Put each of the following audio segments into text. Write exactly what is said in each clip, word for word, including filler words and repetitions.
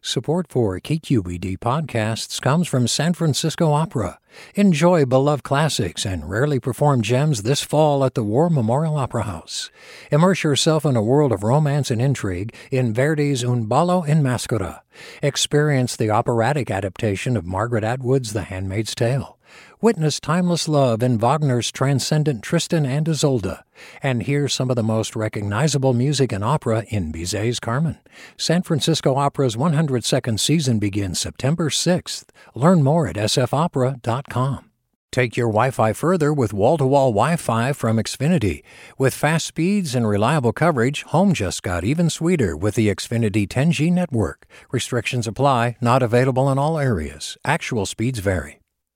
Support for K Q E D podcasts comes from San Francisco Opera. Enjoy beloved classics and rarely performed gems this fall at the War Memorial Opera House. Immerse yourself in a world of romance and intrigue in Verdi's Un ballo in Maschera. Experience the operatic adaptation of Margaret Atwood's The Handmaid's Tale. Witness timeless love in Wagner's transcendent Tristan and Isolde, and hear some of the most recognizable music in opera in Bizet's Carmen. San Francisco Opera's one hundred second season begins September sixth. Learn more at s f opera dot com. Take your Wi-Fi further with wall-to-wall Wi-Fi from Xfinity. With fast speeds and reliable coverage, home just got even sweeter with the Xfinity ten G network. Restrictions apply, not available in all areas. Actual speeds vary.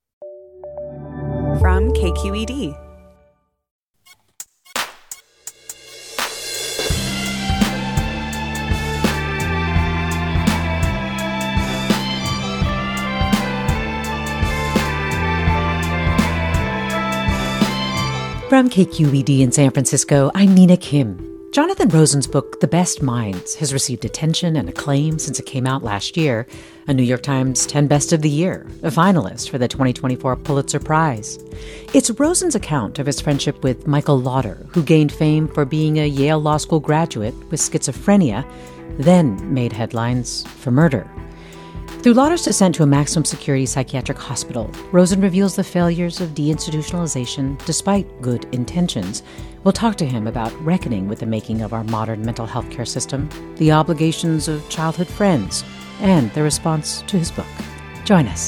From K Q E D. From K Q E D in San Francisco, I'm Nina Kim. Jonathan Rosen's book, The Best Minds, has received attention and acclaim since it came out last year. A New York Times ten Best of the Year, a finalist for the twenty twenty-four Pulitzer Prize. It's Rosen's account of his friendship with Michael Lauder, who gained fame for being a Yale Law School graduate with schizophrenia, then made headlines for murder. Through Lauder's descent to a maximum security psychiatric hospital, Rosen reveals the failures of deinstitutionalization despite good intentions. We'll talk to him about reckoning with the making of our modern mental health care system, the obligations of childhood friends, and the response to his book. Join us.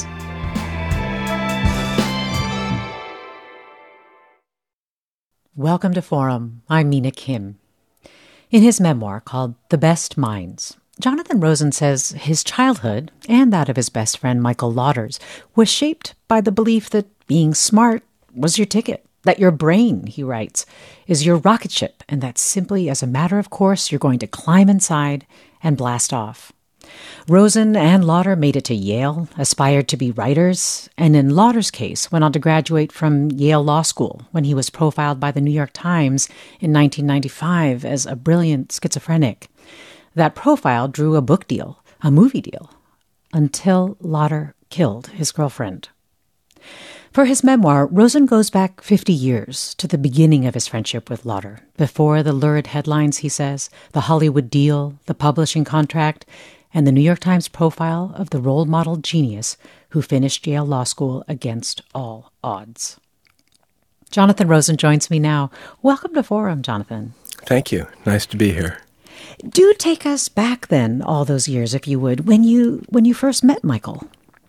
Welcome to Forum. I'm Mina Kim. In his memoir called The Best Minds, Jonathan Rosen says his childhood, and that of his best friend Michael Lauder's, was shaped by the belief that being smart was your ticket, that your brain, he writes, is your rocket ship, and that simply as a matter of course you're going to climb inside and blast off. Rosen and Lauder made it to Yale, aspired to be writers, and in Lauder's case went on to graduate from Yale Law School when he was profiled by the New York Times in nineteen ninety-five as a brilliant schizophrenic. That profile drew a book deal, a movie deal, until Lauder killed his girlfriend. For his memoir, Rosen goes back fifty years to the beginning of his friendship with Lauder, before the lurid headlines, he says, the Hollywood deal, the publishing contract, and the New York Times profile of the role model genius who finished Yale Law School against all odds. Jonathan Rosen joins me now. Welcome to Forum, Jonathan. Thank you. Nice to be here. Do take us back then, all those years, if you would, when you when you first met Michael.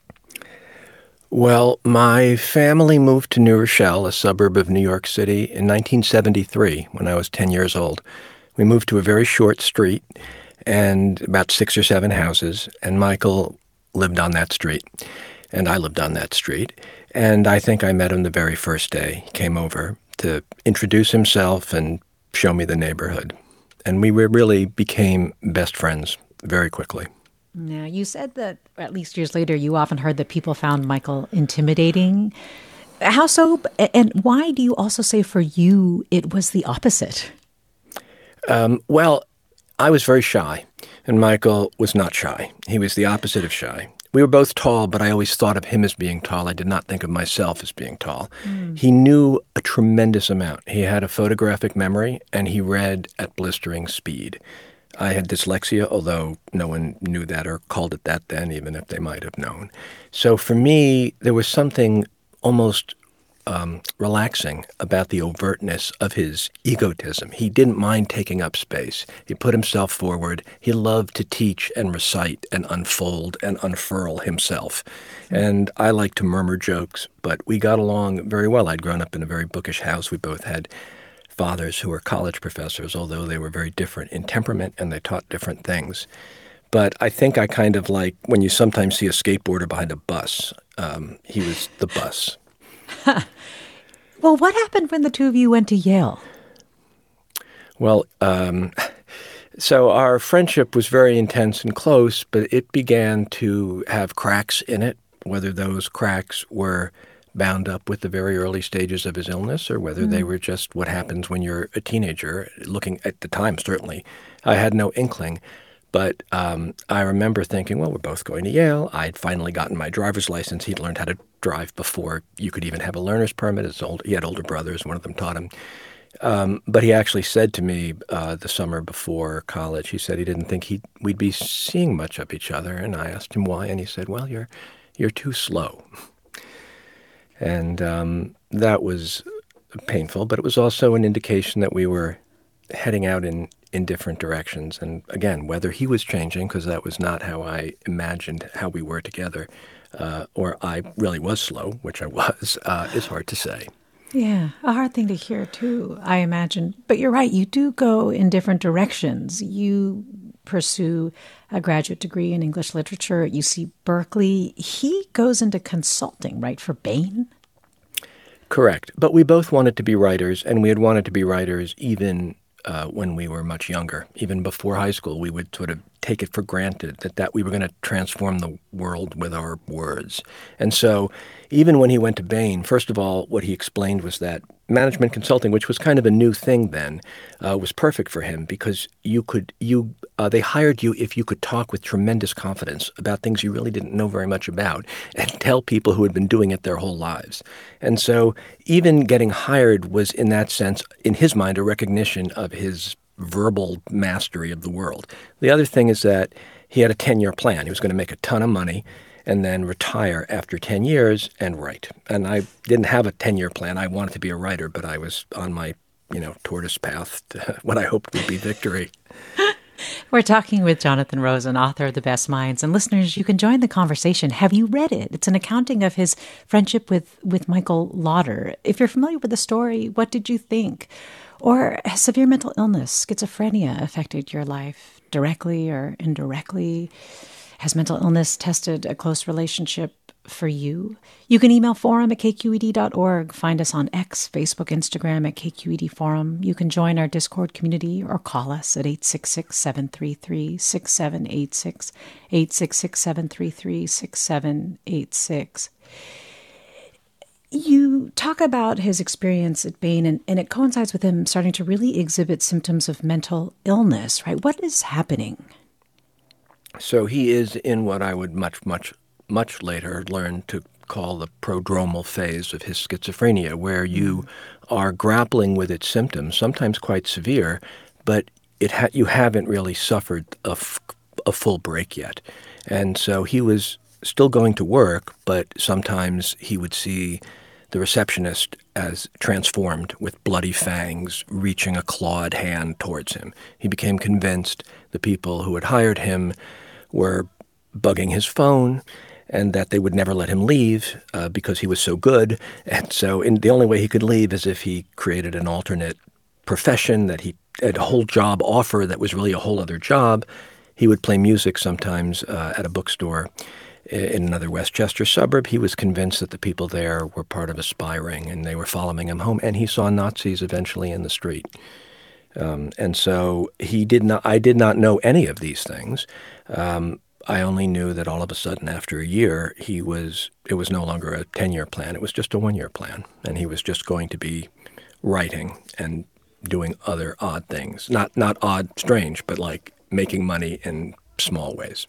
Well, my family moved to New Rochelle, a suburb of New York City, in nineteen seventy-three, when I was ten years old. We moved to a very short street and about six or seven houses, and Michael lived on that street, and I lived on that street. And I think I met him the very first day. He came over to introduce himself and show me the neighborhood. And we really became best friends very quickly. Now, you said that, at least years later, you often heard that people found Michael intimidating. How so? And why do you also say for you it was the opposite? Um, well, I was very shy, and Michael was not shy. He was the opposite of shy. We were both tall, but I always thought of him as being tall. I did not think of myself as being tall. Mm. He knew a tremendous amount. He had a photographic memory, and he read at blistering speed. I had dyslexia, although no one knew that or called it that then, even if they might have known. So for me, there was something almost um, relaxing about the overtness of his egotism. He didn't mind taking up space. He put himself forward. He loved to teach and recite and unfold and unfurl himself. And I like to murmur jokes, but we got along very well. I'd grown up in a very bookish house. We both had fathers who were college professors, although they were very different in temperament and they taught different things. But I think I kind of like when you sometimes see a skateboarder behind a bus. Um, he was the bus. Well, what happened when the two of you went to Yale? Well, um, so our friendship was very intense and close, but it began to have cracks in it, whether those cracks were bound up with the very early stages of his illness or whether mm. they were just what happens when you're a teenager. Looking at the time, certainly, I had no inkling. But um, I remember thinking, well, we're both going to Yale. I'd finally gotten my driver's license. He'd learned how to drive before you could even have a learner's permit. His old, he had older brothers. One of them taught him. Um, but he actually said to me uh, the summer before college, he said he didn't think he'd, we'd be seeing much of each other. And I asked him why, and he said, well, you're you're too slow. And um, that was painful, but it was also an indication that we were heading out in, in different directions. And again, whether he was changing, because that was not how I imagined how we were together, uh, or I really was slow, which I was, uh, is hard to say. Yeah, a hard thing to hear, too, I imagine. But you're right, you do go in different directions. You pursue a graduate degree in English literature at U C Berkeley. He goes into consulting, right, for Bain? Correct. But we both wanted to be writers, and we had wanted to be writers even uh, when we were much younger. Even before high school, we would sort of take it for granted that, that we were going to transform the world with our words. And so even when he went to Bain, first of all, what he explained was that management consulting, which was kind of a new thing then, uh, was perfect for him because you could you uh, they hired you if you could talk with tremendous confidence about things you really didn't know very much about and tell people who had been doing it their whole lives. And so even getting hired was, in that sense, in his mind, a recognition of his verbal mastery of the world. The other thing is that he had a ten-year plan. He was going to make a ton of money and then retire after ten years and write. And I didn't have a ten-year plan. I wanted to be a writer, but I was on my, you know, tortoise path to what I hoped would be victory. We're talking with Jonathan Rosen, author of The Best Minds. And listeners, you can join the conversation. Have you read it? It's an accounting of his friendship with, with Michael Lauder. If you're familiar with the story, what did you think? Or has severe mental illness, schizophrenia, affected your life directly or indirectly? Has mental illness tested a close relationship for you? You can email forum at k q e d dot org. Find us on X, Facebook, Instagram at K Q E D Forum. You can join our Discord community or call us at eight six six, seven three three, six seven eight six, eight six six, seven three three, six seven eight six. You talk about his experience at Bain, and, and it coincides with him starting to really exhibit symptoms of mental illness, right? What is happening? So he is in what I would much, much, much later learn to call the prodromal phase of his schizophrenia, where you are grappling with its symptoms, sometimes quite severe, but it ha- you haven't really suffered a, f- a full break yet. And so he was still going to work, but sometimes he would see the receptionist as transformed with bloody fangs reaching a clawed hand towards him. He became convinced the people who had hired him were bugging his phone and that they would never let him leave uh, because he was so good. And so in, the only way he could leave is if he created an alternate profession, that he had a whole job offer that was really a whole other job. He would play music sometimes uh, at a bookstore in another Westchester suburb. He was convinced that the people there were part of a spy ring and they were following him home. And he saw Nazis eventually in the street. Um, and so he did not. I did not know any of these things. Um, I only knew that all of a sudden, after a year, he was. It was no longer a ten-year plan. It was just a one-year plan, and he was just going to be writing and doing other odd things. Not not odd, strange, but like making money in small ways.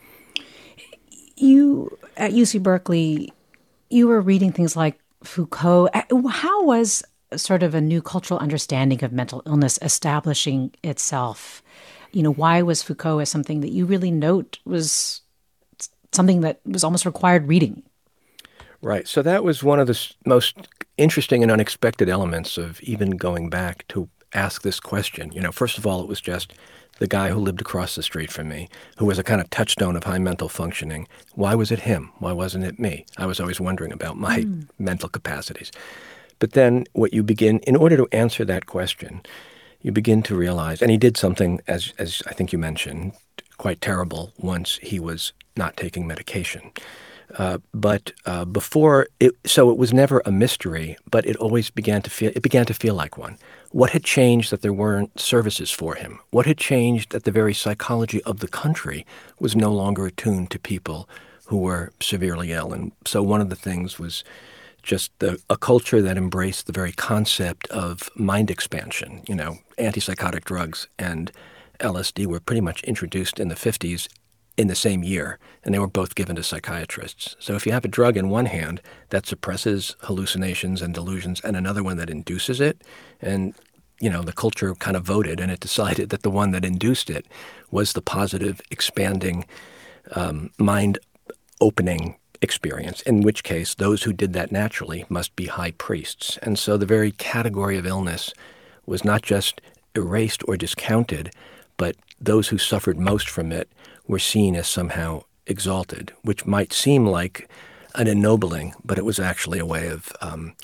You, at U C Berkeley, you were reading things like Foucault. How was sort of a new cultural understanding of mental illness establishing itself? You know, why was Foucault as something that you really note was something that was almost required reading? Right. So that was one of the most interesting and unexpected elements of even going back to ask this question. You know, first of all, it was just the guy who lived across the street from me, who was a kind of touchstone of high mental functioning. Why was it him? Why wasn't it me? I was always wondering about my mm. mental capacities. But then what you begin, in order to answer that question, you begin to realize, and he did something, as as I think you mentioned, quite terrible once he was not taking medication. Uh, but uh, before, it, so it was never a mystery, but it always began to feel, it began to feel like one. What had changed that there weren't services for him? What had changed that the very psychology of the country was no longer attuned to people who were severely ill? And so one of the things was just the, a culture that embraced the very concept of mind expansion, you know, antipsychotic drugs and L S D were pretty much introduced in the fifties in the same year, and they were both given to psychiatrists. So if you have a drug in one hand that suppresses hallucinations and delusions and another one that induces it, and you know, the culture kind of voted and it decided that the one that induced it was the positive, expanding, um, mind-opening experience, in which case those who did that naturally must be high priests. And so the very category of illness was not just erased or discounted, but those who suffered most from it were seen as somehow exalted, which might seem like an ennobling, but it was actually a way of um,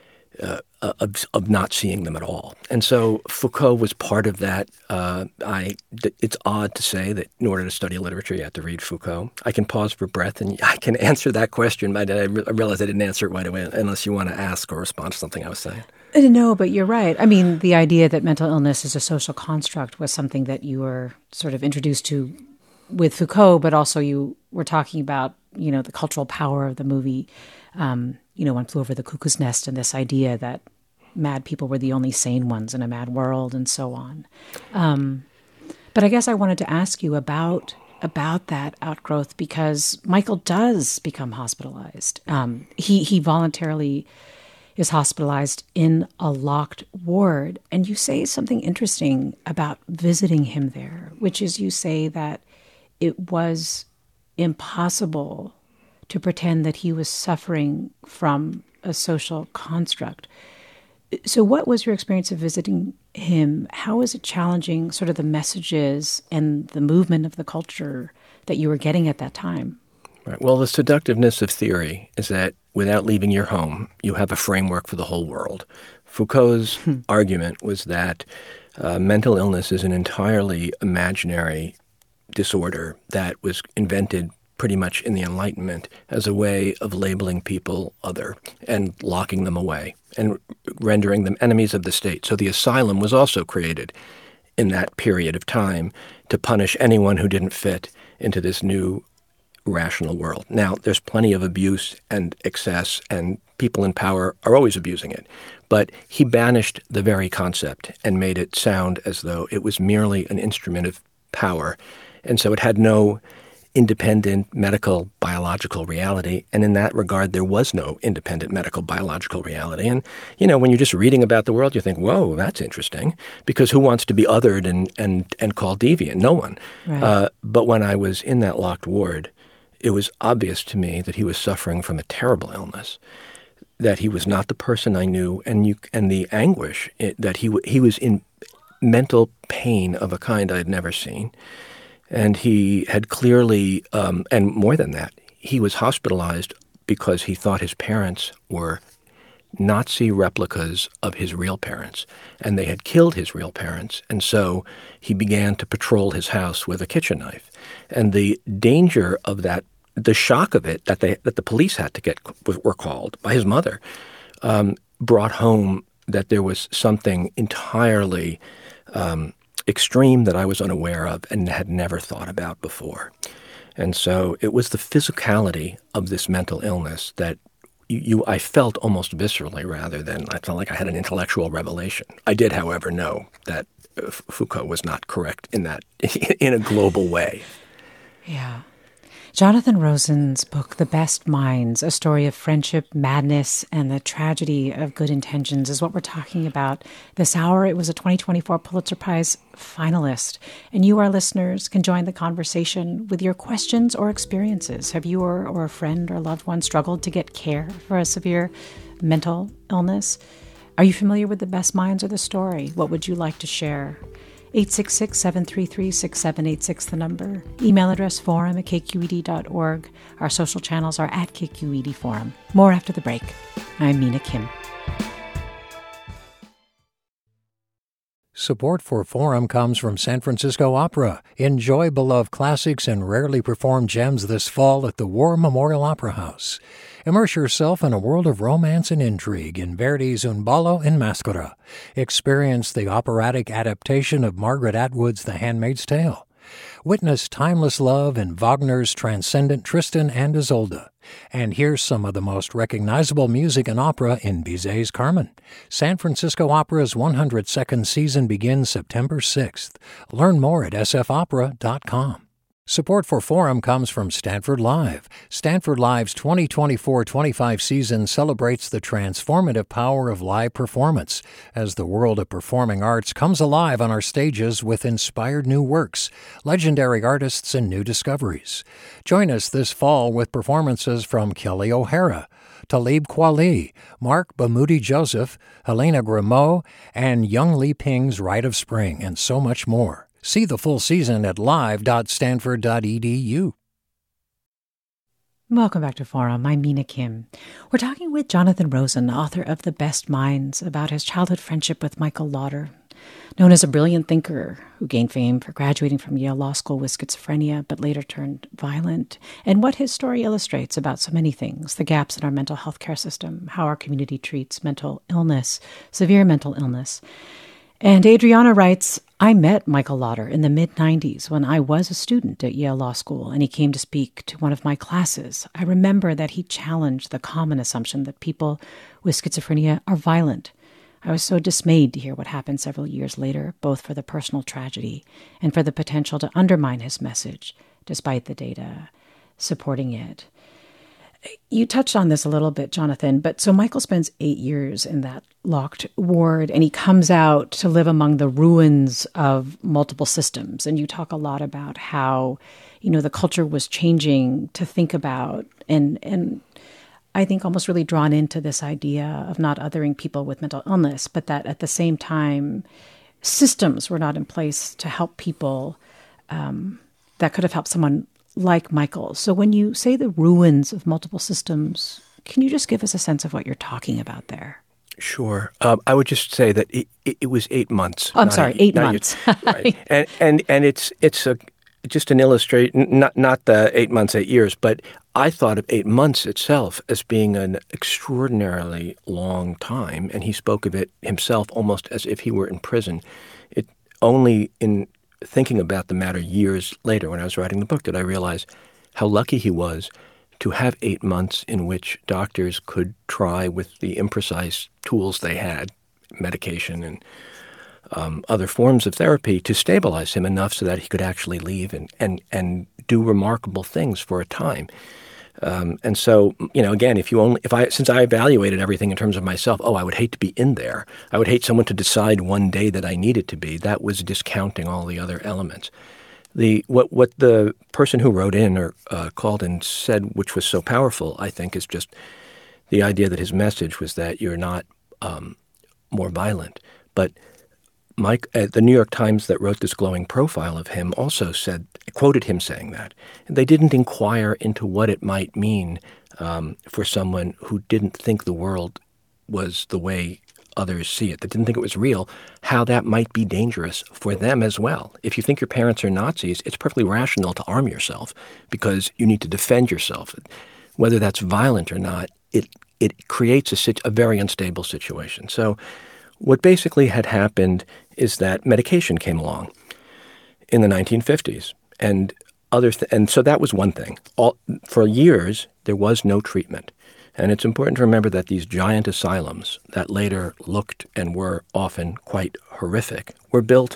uh, of, of not seeing them at all. And so Foucault was part of that. Uh, I, it's odd to say that in order to study literature, you have to read Foucault. I can pause for breath, and I can answer that question, but I realize I didn't answer it right away, unless you want to ask or respond to something I was saying. No, but you're right. I mean, the idea that mental illness is a social construct was something that you were sort of introduced to with Foucault, but also you were talking about, you know, the cultural power of the movie, um, you know, One Flew Over the Cuckoo's Nest, and this idea that mad people were the only sane ones in a mad world and so on. Um, but I guess I wanted to ask you about about that outgrowth, because Michael does become hospitalized. Um, he he voluntarily is hospitalized in a locked ward. And you say something interesting about visiting him there, which is you say that it was impossible to pretend that he was suffering from a social construct. So what was your experience of visiting him? How was it challenging sort of the messages and the movement of the culture that you were getting at that time? Right. Well, the seductiveness of theory is that without leaving your home, you have a framework for the whole world. Foucault's hmm. argument was that uh, mental illness is an entirely imaginary disorder that was invented pretty much in the Enlightenment as a way of labeling people other and locking them away and rendering them enemies of the state. So the asylum was also created in that period of time to punish anyone who didn't fit into this new rational world. Now, there's plenty of abuse and excess, and people in power are always abusing it. But he banished the very concept and made it sound as though it was merely an instrument of power. And so it had no independent medical biological reality. And in that regard, there was no independent medical biological reality. And, you know, when you're just reading about the world, you think, whoa, that's interesting, because who wants to be othered and, and, and called deviant? No one. Right. Uh, but when I was in that locked ward, it was obvious to me that he was suffering from a terrible illness, that he was not the person I knew, and you and the anguish it, that he he was in mental pain of a kind I had never seen. And he had clearly, um, and more than that, he was hospitalized because he thought his parents were Nazi replicas of his real parents, and they had killed his real parents. And so he began to patrol his house with a kitchen knife. And the danger of that, the shock of it, that they that the police had to get were called by his mother, um, brought home that there was something entirely um, extreme that I was unaware of and had never thought about before. And so it was the physicality of this mental illness that you, you I felt almost viscerally, rather than I felt like I had an intellectual revelation. I did, however, know that uh, Foucault was not correct in that in a global way. Yeah. Jonathan Rosen's book, The Best Minds, A Story of Friendship, Madness, and the Tragedy of Good Intentions, is what we're talking about this hour. It was a twenty twenty-four Pulitzer Prize finalist. And you, our listeners, can join the conversation with your questions or experiences. Have you or, or a friend or loved one struggled to get care for a severe mental illness? Are you familiar with The Best Minds or the story? What would you like to share? eight six six, seven three three, six seven eight six, the number. Email address forum at k q e d dot org. Our social channels are at K Q E D Forum. More after the break. I'm Mina Kim. Support for Forum comes from San Francisco Opera. Enjoy beloved classics and rarely performed gems this fall at the War Memorial Opera House. Immerse yourself in a world of romance and intrigue in Verdi's Un ballo in Maschera. Experience the operatic adaptation of Margaret Atwood's The Handmaid's Tale. Witness timeless love in Wagner's transcendent Tristan and Isolde. And here's some of the most recognizable music in opera in Bizet's Carmen. San Francisco Opera's one hundred second season begins September sixth. Learn more at s f opera dot com. Support for Forum comes from Stanford Live. Stanford Live's twenty twenty-four twenty-five season celebrates the transformative power of live performance as the world of performing arts comes alive on our stages with inspired new works, legendary artists, and new discoveries. Join us this fall with performances from Kelly O'Hara, Talib Kweli, Mark Bamoudi Joseph, Helena Grimaud, and Young Li Ping's Rite of Spring, and so much more. See the full season at live dot stanford dot e d u. Welcome back to Forum. I'm Mina Kim. We're talking with Jonathan Rosen, author of The Best Minds, about his childhood friendship with Michael Lauder. Known as a brilliant thinker who gained fame for graduating from Yale Law School with schizophrenia but later turned violent, and what his story illustrates about so many things, the gaps in our mental health care system, how our community treats mental illness, severe mental illness. And Adriana writes, I met Michael Lauder in the mid nineties when I was a student at Yale Law School, and he came to speak to one of my classes. I remember that he challenged the common assumption that people with schizophrenia are violent. I was so dismayed to hear what happened several years later, both for the personal tragedy and for the potential to undermine his message, despite the data supporting it. You touched on this a little bit, Jonathan, but so Michael spends eight years in that locked ward, and he comes out to live among the ruins of multiple systems. And you talk a lot about how, you know, the culture was changing to think about, and and I think almost really drawn into this idea of not othering people with mental illness, but that at the same time, systems were not in place to help people um, that could have helped someone like Michael. So when you say the ruins of multiple systems, can you just give us a sense of what you're talking about there? Sure. Um, I would just say that it, it, it was eight months. Oh, I'm sorry, eight, eight months. Right. and and and it's it's a just an illustrate not not the eight months, eight years, but I thought of eight months itself as being an extraordinarily long time, and he spoke of it himself almost as if he were in prison. It only in thinking about the matter years later when I was writing the book did I realize how lucky he was to have eight months in which doctors could try with the imprecise tools they had, medication and um, other forms of therapy, to stabilize him enough so that he could actually leave and, and, and do remarkable things for a time. Um, and so, you know, again, if you only, if I, since I evaluated everything in terms of myself, oh, I would hate to be in there. I would hate someone to decide one day that I needed to be. That was discounting all the other elements. The what what the person who wrote in or uh, called and said, which was so powerful, I think, is just the idea that his message was that you're not um, more violent. But Mike, uh, the New York Times that wrote this glowing profile of him also said, quoted him saying that. And they didn't inquire into what it might mean um, for someone who didn't think the world was the way others see it, that didn't think it was real, how that might be dangerous for them as well. If you think your parents are Nazis, it's perfectly rational to arm yourself because you need to defend yourself. Whether that's violent or not, it it creates a, a very unstable situation. So what basically had happened is that medication came along in the nineteen fifties, and other th- and so that was one thing. All, for years, there was no treatment. And it's important to remember that these giant asylums that later looked and were often quite horrific were built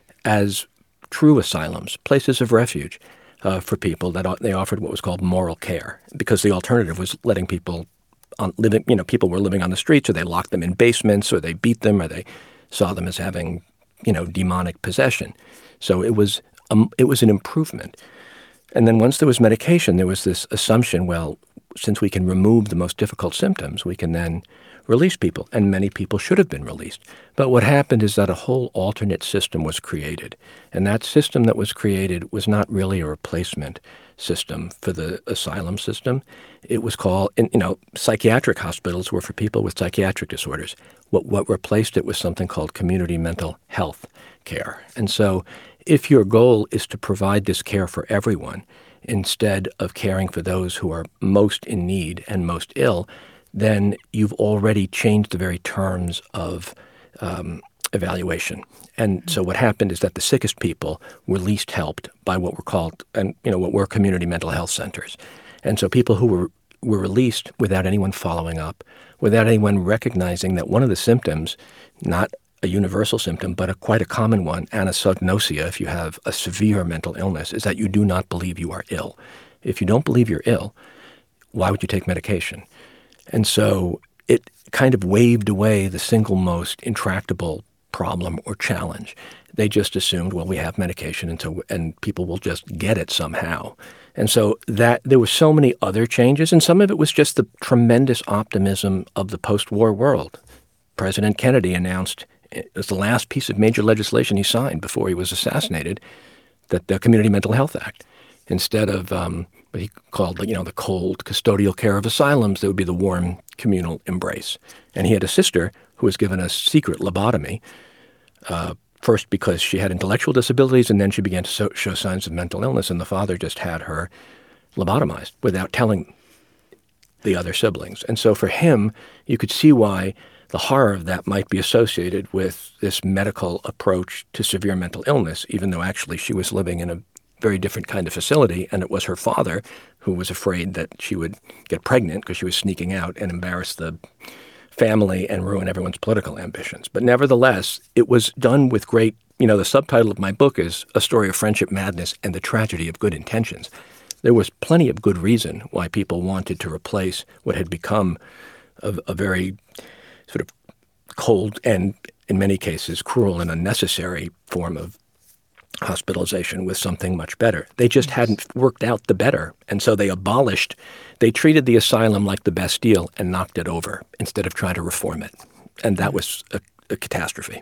as true asylums, places of refuge uh, for people that they offered what was called moral care, because the alternative was letting people on living, you know, people were living on the streets, or they locked them in basements, or they beat them, or they saw them as having, you know, demonic possession. So it was um, it was an improvement. And then once there was medication, there was this assumption, well, since we can remove the most difficult symptoms, we can then release people. And many people should have been released. But what happened is that a whole alternate system was created. And that system that was created was not really a replacement system for the asylum system. It was called, and, you know, psychiatric hospitals were for people with psychiatric disorders. What, what replaced it was something called community mental health care. And so if your goal is to provide this care for everyone, instead of caring for those who are most in need and most ill, then you've already changed the very terms of um, evaluation. And so what happened is that the sickest people were least helped by what were called, and you know, what were community mental health centers. And so people who were, were released without anyone following up, without anyone recognizing that one of the symptoms, not a universal symptom, but a quite a common one, anosognosia, if you have a severe mental illness, is that you do not believe you are ill. If you don't believe you're ill, why would you take medication? And so it kind of waved away the single most intractable problem or challenge. They just assumed, well, we have medication, and so and people will just get it somehow. And so that there were so many other changes, and some of it was just the tremendous optimism of the post-war world. President Kennedy announced, it was the last piece of major legislation he signed before he was assassinated, that the Community Mental Health Act, instead of um, what he called, you know, the cold custodial care of asylums, there would be the warm communal embrace. And he had a sister who was given a secret lobotomy, uh, first because she had intellectual disabilities, and then she began to so- show signs of mental illness, and the father just had her lobotomized without telling the other siblings. And so for him, you could see why the horror of that might be associated with this medical approach to severe mental illness, even though actually she was living in a very different kind of facility, and it was her father who was afraid that she would get pregnant because she was sneaking out and embarrass the family and ruin everyone's political ambitions. But nevertheless, it was done with great, you know, the subtitle of my book is A Story of Friendship Madness and the Tragedy of Good Intentions. There was plenty of good reason why people wanted to replace what had become a, a very sort of cold and, in many cases, cruel and unnecessary form of hospitalization with something much better. They just hadn't worked out the better. And so they abolished, they treated the asylum like the Bastille and knocked it over instead of trying to reform it. And that was a, a catastrophe.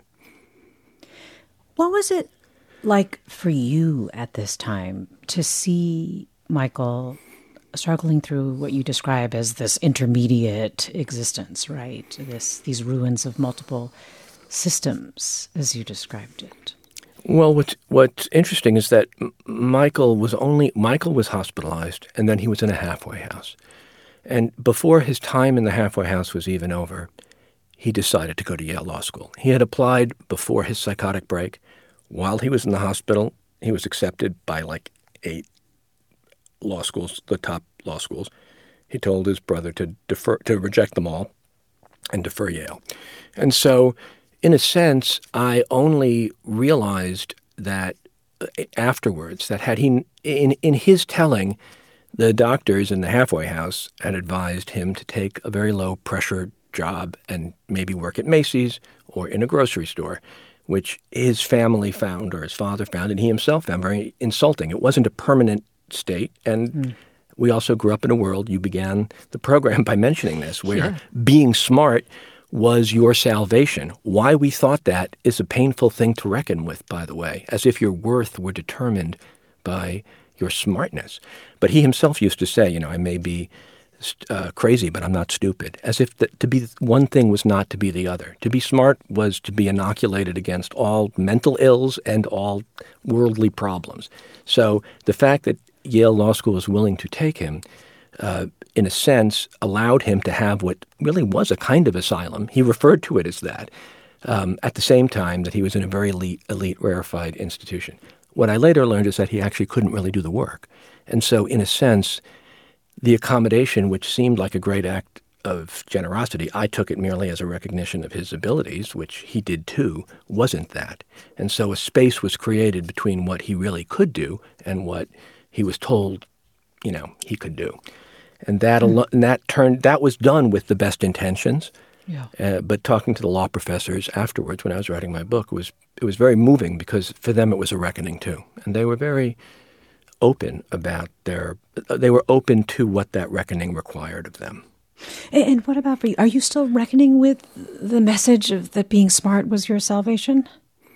What was it like for you at this time to see Michael struggling through what you describe as this intermediate existence, right? This, these ruins of multiple systems, as you described it. Well, what's, what's interesting is that Michael was only, Michael was hospitalized, and then he was in a halfway house. And before his time in the halfway house was even over, he decided to go to Yale Law School. He had applied before his psychotic break. While he was in the hospital, he was accepted by like eight law schools, the top law schools. He told his brother to defer, to reject them all and defer Yale. And so, in a sense, I only realized that afterwards, that had he, in, in his telling, the doctors in the halfway house had advised him to take a very low-pressure job and maybe work at Macy's or in a grocery store, which his family found, or his father found, and he himself found very insulting. It wasn't a permanent state, and mm. we also grew up in a world, you began the program by mentioning this, where yeah. being smart was your salvation. Why we thought that is a painful thing to reckon with, by the way, as if your worth were determined by your smartness. But he himself used to say, you know, I may be uh, crazy, but I'm not stupid, as if the, to be one thing was not to be the other. To be smart was to be inoculated against all mental ills and all worldly problems. So the fact that Yale Law School was willing to take him, uh, in a sense, allowed him to have what really was a kind of asylum. He referred to it as that, um, at the same time that he was in a very elite, elite, rarefied institution. What I later learned is that he actually couldn't really do the work. And so, in a sense, the accommodation, which seemed like a great act of generosity, I took it merely as a recognition of his abilities, which he did too, wasn't that. And so a space was created between what he really could do and what he was told, you know, he could do. And that mm. al- and that turned that was done with the best intentions. Yeah. Uh, but talking to the law professors afterwards, when I was writing my book, it was it was very moving because for them it was a reckoning too, and they were very open about their. They were open to what that reckoning required of them. And, and what about for you? Are you still reckoning with the message of that being smart was your salvation?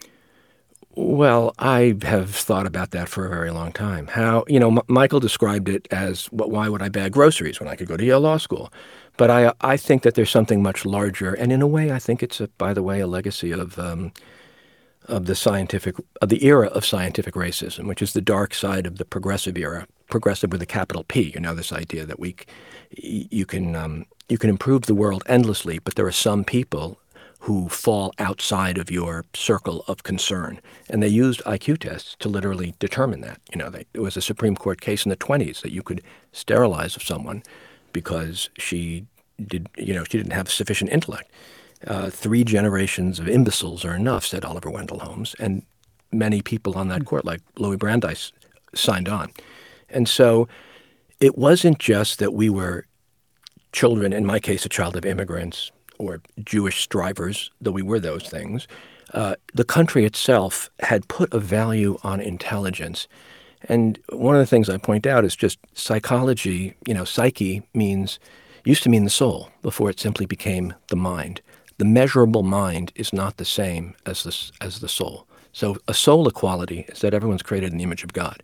Well, I have thought about that for a very long time. How, you know, M- Michael described it as, what, why would I bag groceries when I could go to Yale Law School? But I I think that there's something much larger, and in a way, I think it's, a, by the way, a legacy of um, of the scientific, of the era of scientific racism, which is the dark side of the progressive era, progressive with a capital P. You know, this idea that we, you can um, you can improve the world endlessly, but there are some people who fall outside of your circle of concern. And they used I Q tests to literally determine that. You know, they, it was a Supreme Court case in the twenties that you could sterilize someone because she did, you know, she didn't have sufficient intellect. Uh, three generations of imbeciles are enough, said Oliver Wendell Holmes, and many people on that court, like Louis Brandeis, signed on. And so it wasn't just that we were children, in my case, a child of immigrants or Jewish strivers, though we were those things. Uh, the country itself had put a value on intelligence. And one of the things I point out is just psychology, you know, psyche means, used to mean the soul before it simply became the mind. The measurable mind is not the same as the, as the soul. So a soul equality is that everyone's created in the image of God.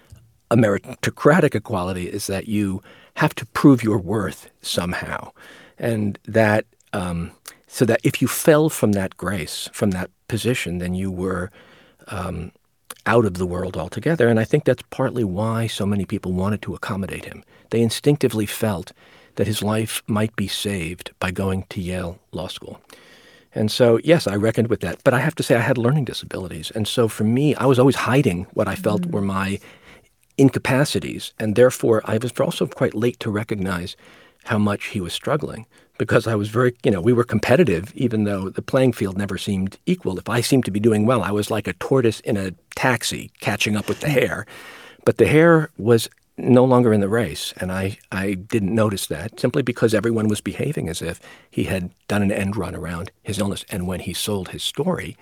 A meritocratic equality is that you have to prove your worth somehow. And that um, so that if you fell from that grace, from that position, then you were um, out of the world altogether. And I think that's partly why so many people wanted to accommodate him. They instinctively felt that his life might be saved by going to Yale Law School. And so, yes, I reckoned with that. But I have to say I had learning disabilities. And so for me, I was always hiding what I felt mm-hmm. were my incapacities. And therefore, I was also quite late to recognize how much he was struggling, because I was very, you know, we were competitive, even though the playing field never seemed equal. If I seemed to be doing well, I was like a tortoise in a taxi catching up with the hare. But the hare was no longer in the race, and I, I didn't notice that simply because everyone was behaving as if he had done an end run around his illness. And when he sold his story,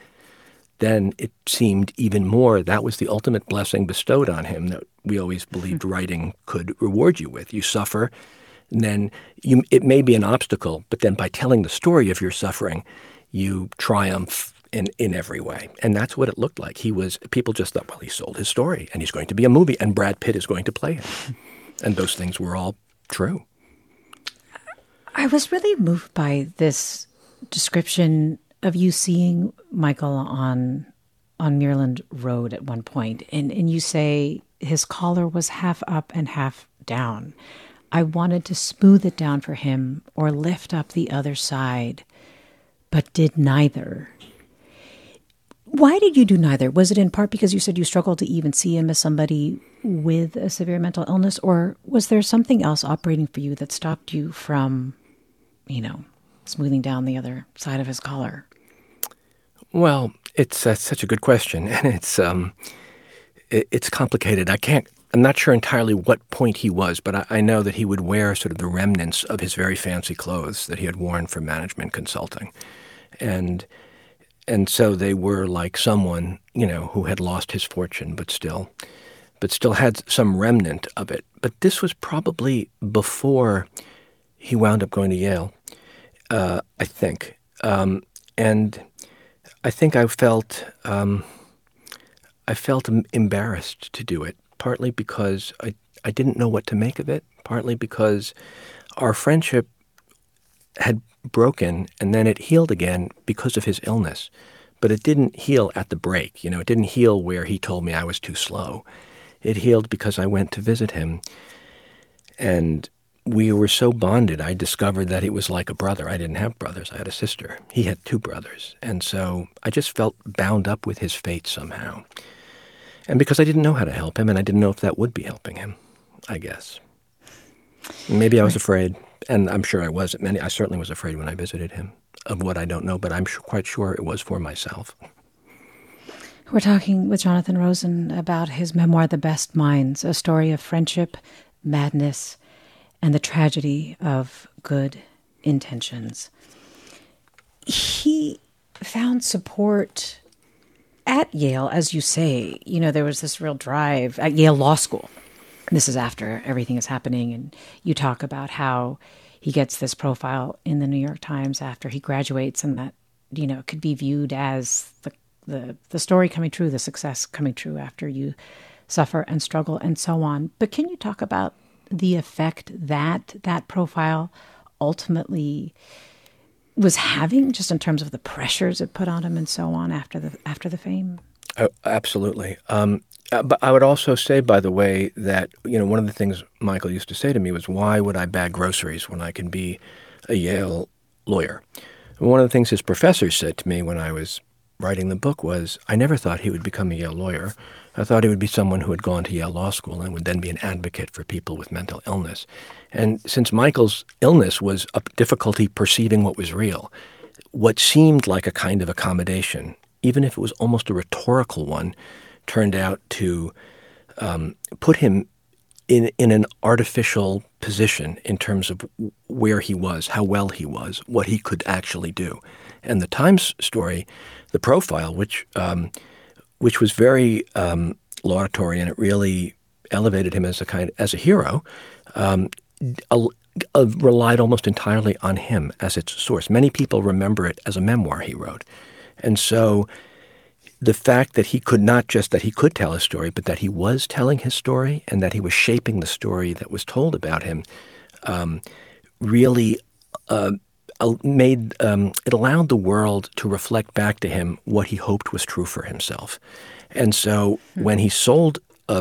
then it seemed even more that was the ultimate blessing bestowed on him that we always believed writing could reward you with. You suffer, and then you, it may be an obstacle, but then by telling the story of your suffering, you triumph in, in every way. And that's what it looked like. He was, people just thought, well, he sold his story, and he's going to be a movie, and Brad Pitt is going to play him. And those things were all true. I was really moved by this description of you seeing Michael on on Muirland Road at one point, and, and you say his collar was half up and half down. I wanted to smooth it down for him or lift up the other side, but did neither. Why did you do neither? Was it in part because you said you struggled to even see him as somebody with a severe mental illness, or was there something else operating for you that stopped you from, you know, smoothing down the other side of his collar? Well, it's uh, such a good question, and it's um, it, it's complicated. I can't. I'm not sure entirely what point he was, but I, I know that he would wear sort of the remnants of his very fancy clothes that he had worn for management consulting, and and so they were like someone, you know, who had lost his fortune, but still, but still had some remnant of it. But this was probably before he wound up going to Yale, uh, I think, um, and I think I felt um, I felt embarrassed to do it. Partly because I, I didn't know what to make of it, partly because our friendship had broken and then it healed again because of his illness. But it didn't heal at the break. You know, it didn't heal where he told me I was too slow. It healed because I went to visit him. And we were so bonded, I discovered that he was like a brother. I didn't have brothers. I had a sister. He had two brothers. And so I just felt bound up with his fate somehow. And because I didn't know how to help him, and I didn't know if that would be helping him, I guess. Maybe I was afraid, and I'm sure I was. Many, I certainly was afraid when I visited him of what I don't know, but I'm sure, quite sure it was for myself. We're talking with Jonathan Rosen about his memoir, The Best Minds, a story of friendship, madness, and the tragedy of good intentions. He found support at Yale, as you say. You know, there was this real drive at Yale Law School. This is after everything is happening, and you talk about how he gets this profile in the New York Times after he graduates, and that, you know, could be viewed as the the, the story coming true, the success coming true after you suffer and struggle and so on. But can you talk about the effect that that profile ultimately was having, just in terms of the pressures it put on him and so on after the after the fame? Oh, absolutely. Um, but I would also say, by the way, that, you know, one of the things Michael used to say to me was, why would I bag groceries when I can be a Yale lawyer? One of the things his professors said to me when I was writing the book was, I never thought he would become a Yale lawyer. I thought he would be someone who had gone to Yale Law School and would then be an advocate for people with mental illness. And since Michael's illness was a difficulty perceiving what was real, what seemed like a kind of accommodation, even if it was almost a rhetorical one, turned out to um, put him in in an artificial position in terms of where he was, how well he was, what he could actually do. And the Times story, the profile, which um, which was very um, laudatory, and it really elevated him as a kind as a hero, um, a, a, relied almost entirely on him as its source. Many people remember it as a memoir he wrote, and so the fact that he could not just that he could tell his story, but that he was telling his story and that he was shaping the story that was told about him, um, really uh, made um, it allowed the world to reflect back to him what he hoped was true for himself. And so hmm. when he sold a,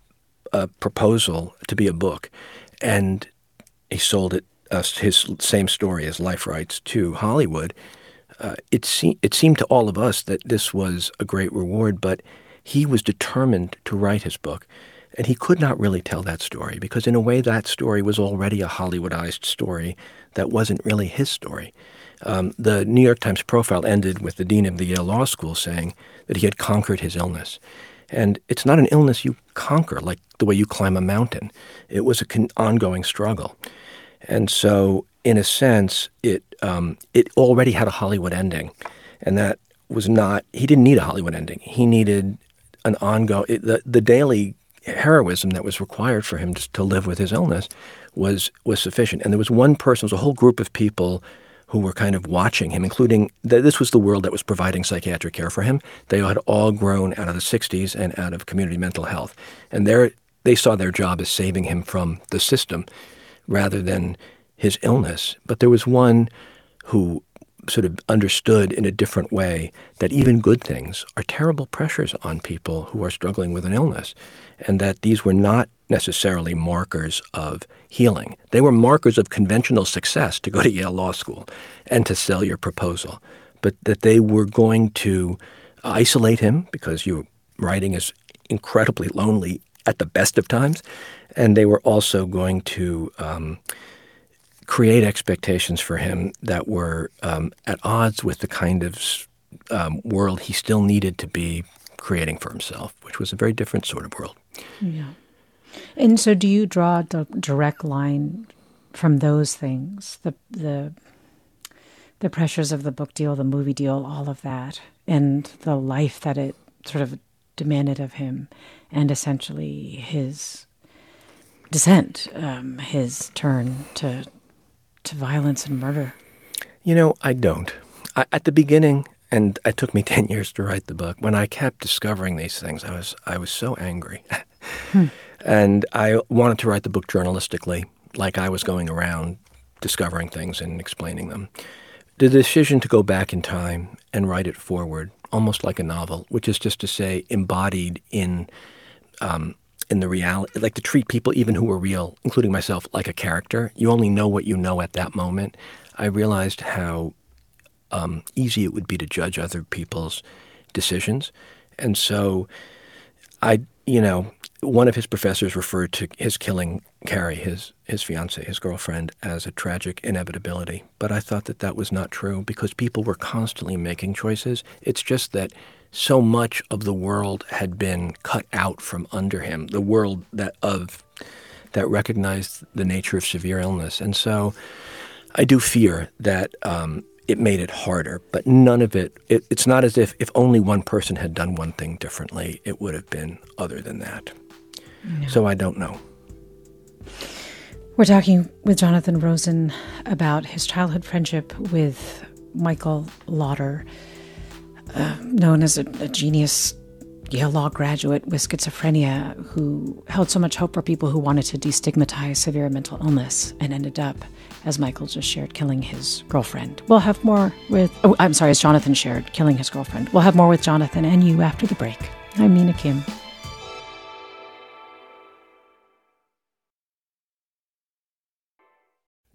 a proposal to be a book, and he sold it uh, his same story as life rights to Hollywood, Uh, it, se- it seemed to all of us that this was a great reward, but he was determined to write his book. And he could not really tell that story because in a way that story was already a Hollywoodized story that wasn't really his story. Um, the New York Times profile ended with the dean of the Yale Law School saying that he had conquered his illness. And it's not an illness you conquer like the way you climb a mountain. It was a con- ongoing struggle. And so in a sense, it um, it already had a Hollywood ending, and that was not. He didn't need a Hollywood ending. He needed an ongoing. The the daily heroism that was required for him to, to live with his illness was was sufficient. And there was one person, there was a whole group of people who were kind of watching him, including the, this was the world that was providing psychiatric care for him. They had all grown out of the sixties and out of community mental health, and they they saw their job as saving him from the system rather than his illness. But there was one who sort of understood in a different way that even good things are terrible pressures on people who are struggling with an illness, and that these were not necessarily markers of healing. They were markers of conventional success to go to Yale Law School and to sell your proposal, but that they were going to isolate him because your writing is incredibly lonely at the best of times, and they were also going to um, create expectations for him that were um, at odds with the kind of um, world he still needed to be creating for himself, which was a very different sort of world. Yeah. And so do you draw the direct line from those things, the the the pressures of the book deal, the movie deal, all of that, and the life that it sort of demanded of him, and essentially his descent, um, his turn to to violence and murder? You know, I don't. I, at the beginning, and it took me ten years to write the book, when I kept discovering these things, I was I was so angry. hmm. And I wanted to write the book journalistically, like I was going around discovering things and explaining them. The decision to go back in time and write it forward, almost like a novel, which is just to say embodied in um, in the reality, like to treat people even who were real, including myself, like a character. You only know what you know at that moment. I realized how um, easy it would be to judge other people's decisions. And so I, you know, one of his professors referred to his killing Carrie, his his fiancée, his girlfriend, as a tragic inevitability. But I thought that that was not true because people were constantly making choices. It's just that so much of the world had been cut out from under him, the world that of that recognized the nature of severe illness. And so I do fear that um, it made it harder, but none of it, it, it's not as if if only one person had done one thing differently, it would have been other than that. No. So I don't know. We're talking with Jonathan Rosen about his childhood friendship with Michael Lauder, uh, known as a, a genius Yale Law graduate with schizophrenia who held so much hope for people who wanted to destigmatize severe mental illness and ended up, as Michael just shared, killing his girlfriend. We'll have more with, oh, I'm sorry, as Jonathan shared, killing his girlfriend. We'll have more with Jonathan and you after the break. I'm Mina Kim.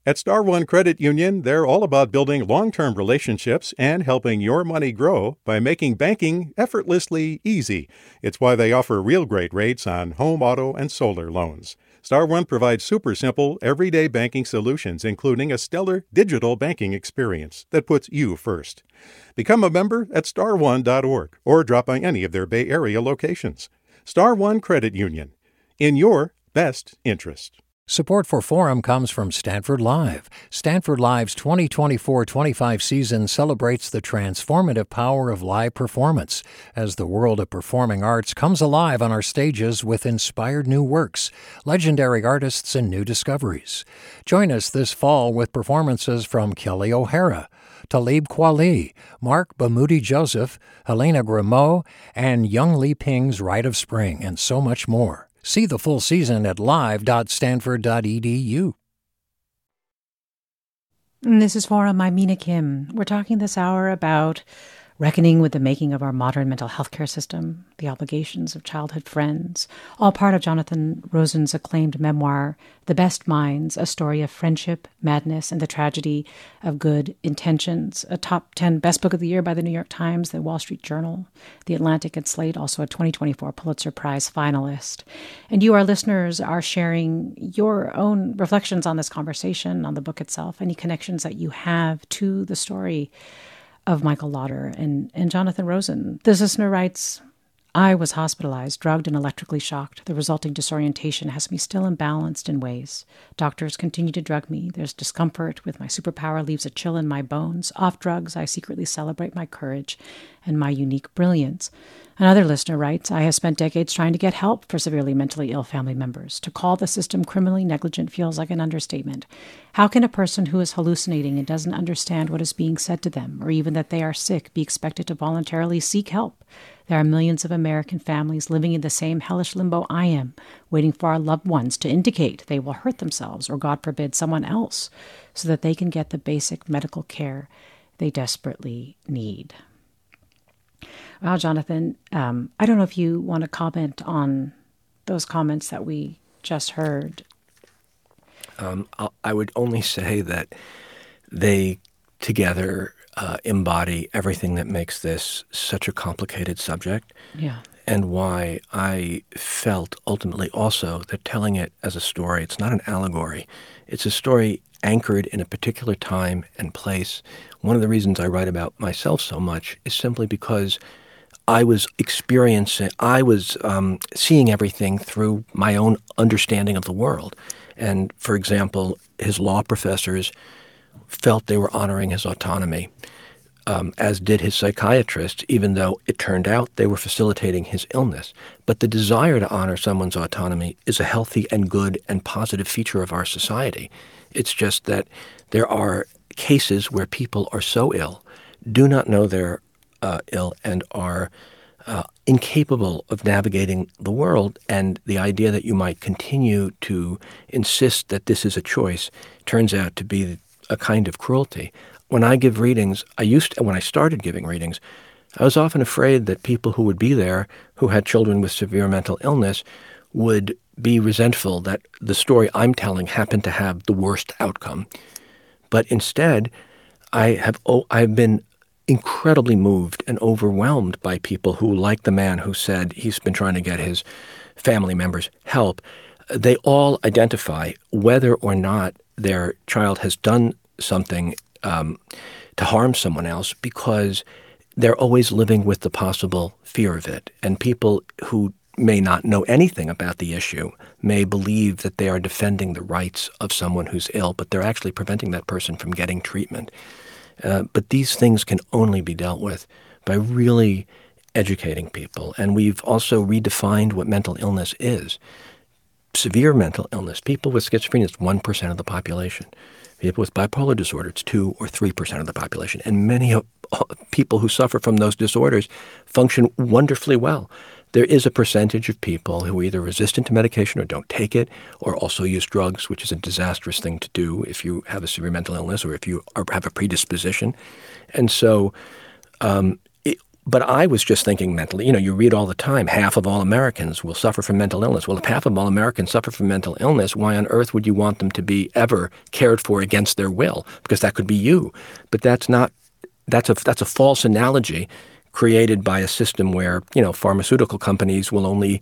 At Star One Credit Union, they're all about building long-term relationships and helping your money grow by making banking effortlessly easy. It's why they offer real great rates on home, auto, and solar loans. Star One provides super simple, everyday banking solutions, including a stellar digital banking experience that puts you first. Become a member at star one dot org or drop by any of their Bay Area locations. Star One Credit Union, in your best interest. Support for Forum comes from Stanford Live. Stanford Live's twenty twenty-four twenty-five season celebrates the transformative power of live performance as the world of performing arts comes alive on our stages with inspired new works, legendary artists, and new discoveries. Join us this fall with performances from Kelly O'Hara, Talib Kweli, Mark Bamoudi Joseph, Helena Grimaud, and Young Li Ping's Rite of Spring, and so much more. See the full season at live dot stanford dot e d u. This is Forum. I'm Mina Kim. We're talking this hour about reckoning with the making of our modern mental health care system, the obligations of childhood friends, all part of Jonathan Rosen's acclaimed memoir, The Best Minds, a story of friendship, madness, and the tragedy of good intentions. A top ten best book of the year by the New York Times, the Wall Street Journal, The Atlantic, and Slate, also a twenty twenty-four Pulitzer Prize finalist. And you, our listeners, are sharing your own reflections on this conversation, on the book itself, any connections that you have to the story of Michael Lauder and, and Jonathan Rosen. This listener writes, I was hospitalized, drugged, and electrically shocked. The resulting disorientation has me still imbalanced in ways. Doctors continue to drug me. There's discomfort with my superpower leaves a chill in my bones. Off drugs, I secretly celebrate my courage and my unique brilliance. Another listener writes, I have spent decades trying to get help for severely mentally ill family members. To call the system criminally negligent feels like an understatement. How can a person who is hallucinating and doesn't understand what is being said to them, or even that they are sick, be expected to voluntarily seek help? There are millions of American families living in the same hellish limbo I am, waiting for our loved ones to indicate they will hurt themselves or, God forbid, someone else, so that they can get the basic medical care they desperately need. Well, Jonathan, um, I don't know if you want to comment on those comments that we just heard. Um, I would only say that they together uh, embody everything that makes this such a complicated subject. Yeah. And why I felt ultimately also that telling it as a story, it's not an allegory. It's a story anchored in a particular time and place. One of the reasons I write about myself so much is simply because I was experiencing, I was um, seeing everything through my own understanding of the world. And, for example, his law professors felt they were honoring his autonomy, um, as did his psychiatrists, even though it turned out they were facilitating his illness. But the desire to honor someone's autonomy is a healthy and good and positive feature of our society. It's just that there are cases where people are so ill, do not know they're uh, ill, and are uh, incapable of navigating the world. And the idea that you might continue to insist that this is a choice turns out to be a kind of cruelty. When I give readings, I used to, when I started giving readings, I was often afraid that people who would be there who had children with severe mental illness would be resentful that the story I'm telling happened to have the worst outcome. But instead, I have oh, I've been incredibly moved and overwhelmed by people who, like the man who said he's been trying to get his family members help, they all identify whether or not their child has done something um, to harm someone else, because they're always living with the possible fear of it. And people who may not know anything about the issue may believe that they are defending the rights of someone who's ill, but they're actually preventing that person from getting treatment. Uh, but these things can only be dealt with by really educating people. And we've also redefined what mental illness is. Severe mental illness, people with schizophrenia, it's one percent of the population. People with bipolar disorder, it's two or three percent of the population. And many of, uh, people who suffer from those disorders function wonderfully well. There is a percentage of people who are either resistant to medication or don't take it, or also use drugs, which is a disastrous thing to do if you have a severe mental illness or if you are, have a predisposition. And so um, it, but I was just thinking mentally, you know, you read all the time, half of all Americans will suffer from mental illness. Well, if half of all Americans suffer from mental illness, why on earth would you want them to be ever cared for against their will? Because that could be you. But that's not, that's a, that's a false analogy created by a system where, you know, pharmaceutical companies will only,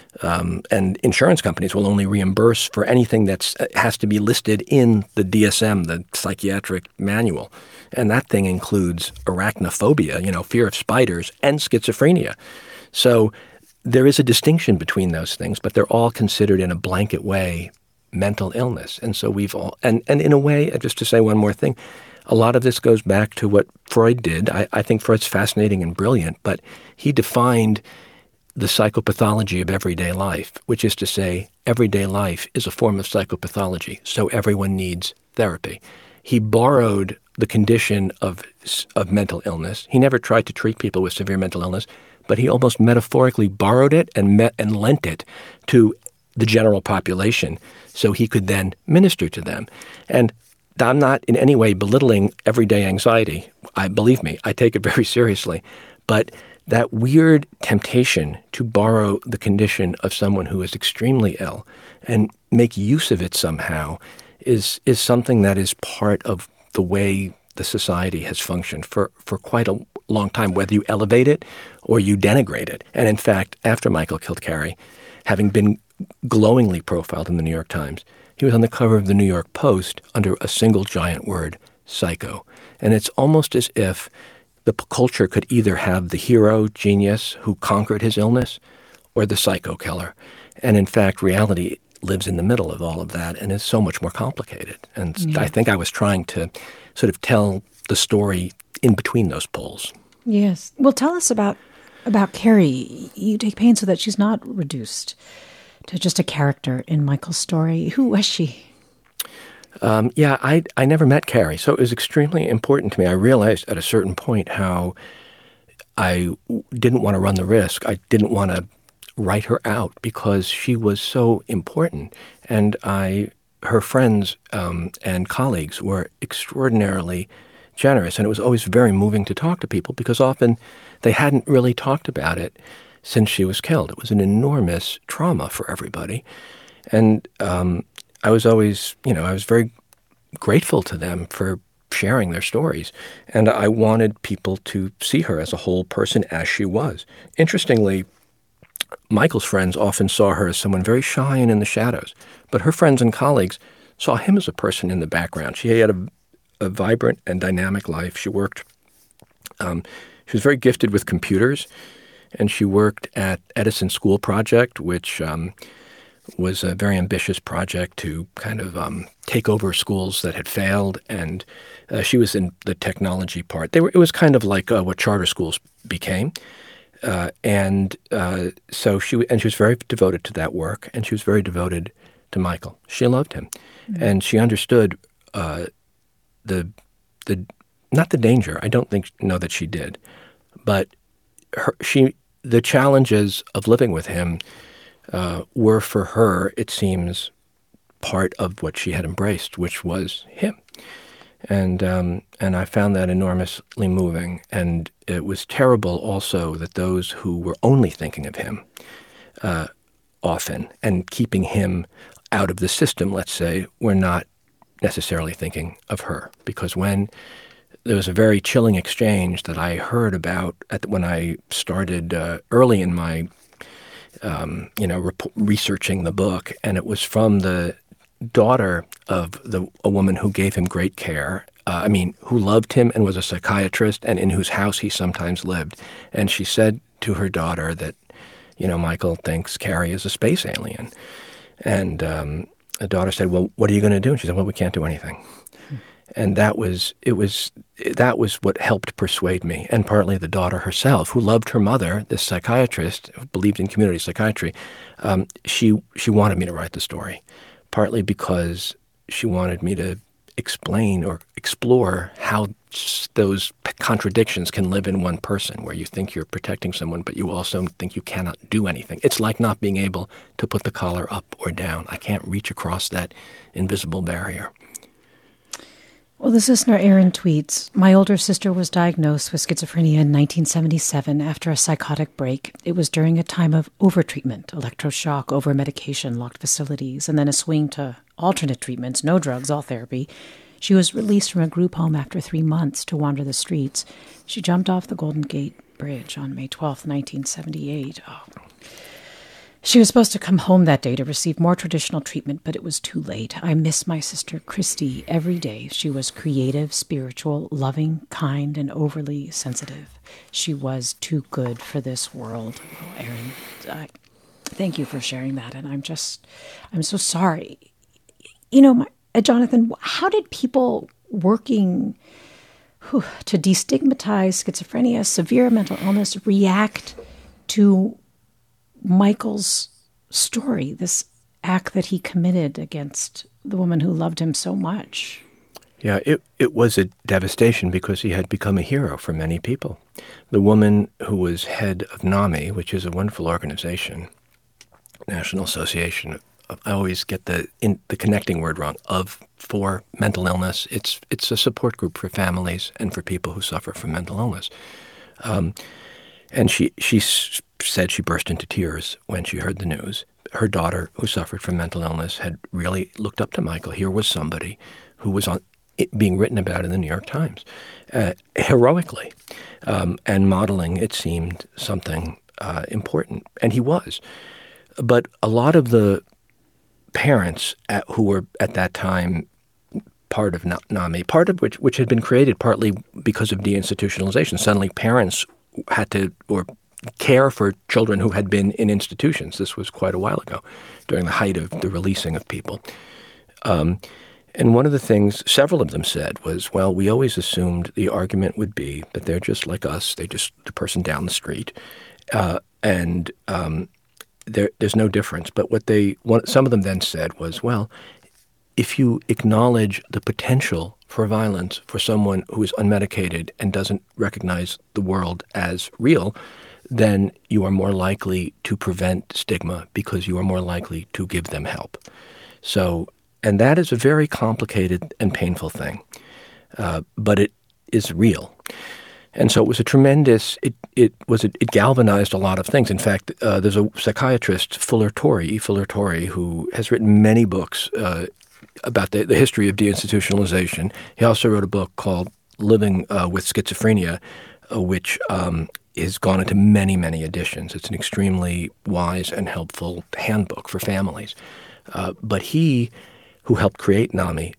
um, and insurance companies will only reimburse for anything that has to be listed in the D S M, the psychiatric manual. And that thing includes arachnophobia, you know, fear of spiders, and schizophrenia. So there is a distinction between those things, but they're all considered in a blanket way mental illness. And so we've all, and, and in a way, just to say one more thing, a lot of this goes back to what Freud did. I, I think Freud's fascinating and brilliant, but he defined the psychopathology of everyday life, which is to say everyday life is a form of psychopathology, so everyone needs therapy. He borrowed the condition of of mental illness. He never tried to treat people with severe mental illness, but he almost metaphorically borrowed it and met and lent it to the general population so he could then minister to them. And I'm not in any way belittling everyday anxiety. I believe me, I take it very seriously. But that weird temptation to borrow the condition of someone who is extremely ill and make use of it somehow is is something that is part of the way the society has functioned for, for quite a long time, whether you elevate it or you denigrate it. And in fact, after Michael killed Carrie, having been glowingly profiled in the New York Times, he was on the cover of the New York Post under a single giant word, psycho. And it's almost as if the culture could either have the hero genius who conquered his illness or the psycho killer. And in fact, reality lives in the middle of all of that and is so much more complicated. And yeah. I think I was trying to sort of tell the story in between those poles. Yes. Well, tell us about about Carrie. You take pains so that she's not reduced to just a character in Michael's story. Who was she? Um, yeah, I I never met Carrie, so it was extremely important to me. I realized at a certain point how I didn't want to run the risk. I didn't want to write her out because she was so important. And I, her friends um, and colleagues were extraordinarily generous. And it was always very moving to talk to people because often they hadn't really talked about it since she was killed. It was an enormous trauma for everybody. And um, I was always, you know, I was very grateful to them for sharing their stories. And I wanted people to see her as a whole person as she was. Interestingly, Michael's friends often saw her as someone very shy and in the shadows, but her friends and colleagues saw him as a person in the background. She had a, a vibrant and dynamic life. She worked, um, she was very gifted with computers, and she worked at Edison School Project, which um, was a very ambitious project to kind of um, take over schools that had failed, and uh, she was in the technology part. They were, it was kind of like uh, what charter schools became. Uh, and uh, so she and she was very devoted to that work, and she was very devoted to Michael. She loved him, mm-hmm. and she understood uh, the the not the danger. I don't think know that she did, but her, she the challenges of living with him uh, were for her, it seems, part of what she had embraced, which was him. And um, and I found that enormously moving. And it was terrible also that those who were only thinking of him uh, often and keeping him out of the system, let's say, were not necessarily thinking of her. Because when there was a very chilling exchange that I heard about at, when I started uh, early in my, um, you know, rep- researching the book, and it was from the daughter of the a woman who gave him great care, uh, I mean, who loved him and was a psychiatrist and in whose house he sometimes lived. And she said to her daughter that, you know, Michael thinks Carrie is a space alien. And um, the daughter said, well, what are you going to do? And she said, well, we can't do anything. Hmm. And that was, it was, that was what helped persuade me. And partly the daughter herself, who loved her mother, this psychiatrist, who believed in community psychiatry, um, she she wanted me to write the story. Partly because she wanted me to explain or explore how those contradictions can live in one person, where you think you're protecting someone, but you also think you cannot do anything. It's like not being able to put the collar up or down. I can't reach across that invisible barrier. Well, this listener, Aaron, tweets, my older sister was diagnosed with schizophrenia in nineteen seventy-seven after a psychotic break. It was during a time of overtreatment, electroshock, over-medication, locked facilities, and then a swing to alternate treatments, no drugs, all therapy. She was released from a group home after three months to wander the streets. She jumped off the Golden Gate Bridge on May twelfth, nineteen seventy-eight. Oh. She was supposed to come home that day to receive more traditional treatment, but it was too late. I miss my sister Christy every day. She was creative, spiritual, loving, kind, and overly sensitive. She was too good for this world. Oh, Aaron, I, thank you for sharing that. And I'm just, I'm so sorry. You know, my, uh, Jonathan, how did people working whew, to destigmatize schizophrenia, severe mental illness, react to Michael's story, this act that he committed against the woman who loved him so much? Yeah, it, it was a devastation because he had become a hero for many people. The woman who was head of NAMI, which is a wonderful organization, National Association of, I always get the in, the connecting word wrong, of for mental illness. It's it's a support group for families and for people who suffer from mental illness. Um, and she she s- said she burst into tears when she heard the news. Her daughter, who suffered from mental illness, had really looked up to Michael. Here was somebody who was on it being written about in the New York Times, uh, heroically, um, and modeling, it seemed, something uh, important. And he was. But a lot of the parents at, who were at that time part of NAMI, part of which which had been created partly because of deinstitutionalization. Suddenly parents had to or care for children who had been in institutions. This was quite a while ago, during the height of the releasing of people. Um, and one of the things several of them said was, well, we always assumed the argument would be that they're just like us. They're just the person down the street. Uh, and um, there, there's no difference. But what they, one, some of them then said was, well, if you acknowledge the potential for violence for someone who is unmedicated and doesn't recognize the world as real, then you are more likely to prevent stigma because you are more likely to give them help. So, and that is a very complicated and painful thing, uh, but it is real. And so it was a tremendous, it it was, a, it galvanized a lot of things. In fact, uh, there's a psychiatrist, Fuller Torrey, E. Fuller Torrey, who has written many books uh, about the, the history of deinstitutionalization. He also wrote a book called Living uh, with Schizophrenia, uh, which um, has gone into many, many editions. It's an extremely wise and helpful handbook for families. Uh, but he, who helped create NAMI,